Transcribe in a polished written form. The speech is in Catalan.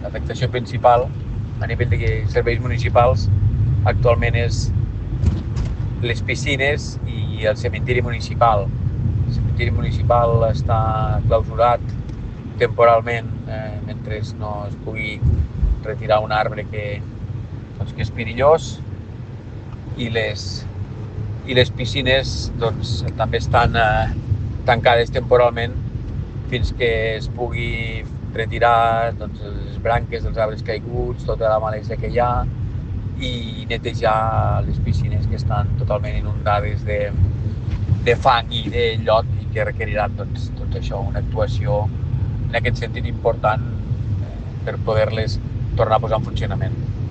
l'afectació principal a nivell de serveis municipals actualment és les piscines i el cementiri municipal. El cementiri municipal està clausurat temporalment mentre no es pugui retirar un arbre que és perillós, i les piscines també estan tancades temporalment fins que es pugui retirar les branques dels arbres caiguts, tota la malesa que hi ha, i netejar les piscines que estan totalment inundades de fang i de llot i que requeriran tot això, una actuació en aquest sentit important per poder-les tornar a posar en funcionament.